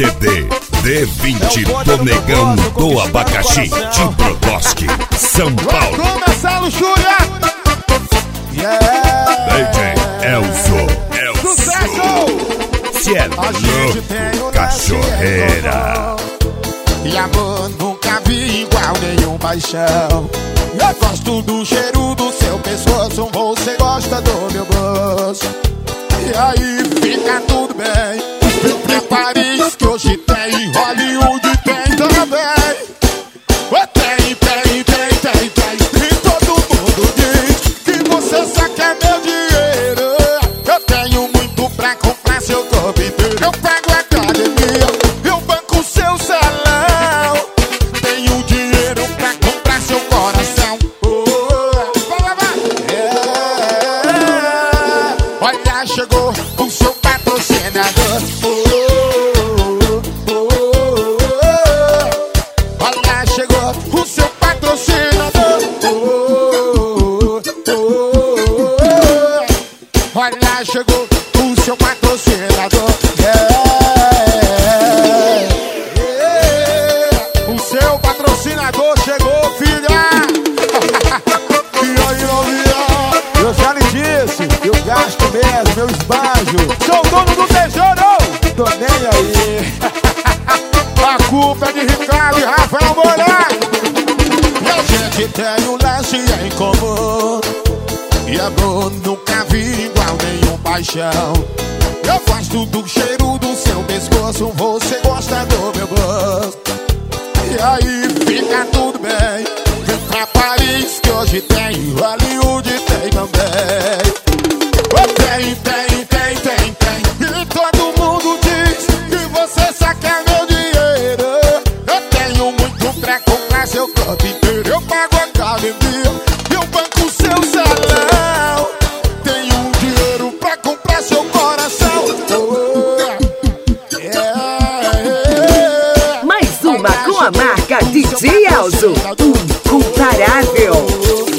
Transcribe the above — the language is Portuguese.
CD D20 do Negão do Abacaxi de Brodowski, São Paulo. Começa a luxúria. DJ Elzo. Se é louco, cachorreira. E amor, nunca vi igual nenhum paixão. Eu gosto do cheiro do seu pescoço, você gosta do meu gosto. E aí fica tudo bem. Vem pra Paris que hoje tem, Hollywood tem também. Tem. E todo mundo diz que você só quer meu dinheiro. Eu tenho muito pra comprar seu corpo inteiro. Eu pago a academia, eu banco seu salão. Tenho dinheiro pra comprar seu coração. Olha, chegou o seu patrocinador. Olha, chegou o seu patrocinador. Olha, chegou o seu patrocinador. O seu patrocinador chegou, filha. E aí, novinha? Eu já lhe disse, eu gasto mesmo, eu esbanjo. Sou o dono do tesouro. Tô nem aí. A culpa é de Ricardo e Rafael Moura. E a gente tem um lance em comum. E amor, nunca vi igual nenhum paixão. Eu gosto do cheiro do seu pescoço, você gosta do meu gosto. E aí fica tudo bem. Vem pra Paris que hoje tem, Hollywood tem também. Tem. E todo mundo diz que você só quer meu dinheiro. Eu tenho muito pra comprar seu corpo inteiro. Eu pago a academia, eu banco seu salão. Tenho dinheiro pra comprar seu coração. Mais uma com a marca DJ Elzo, incomparável.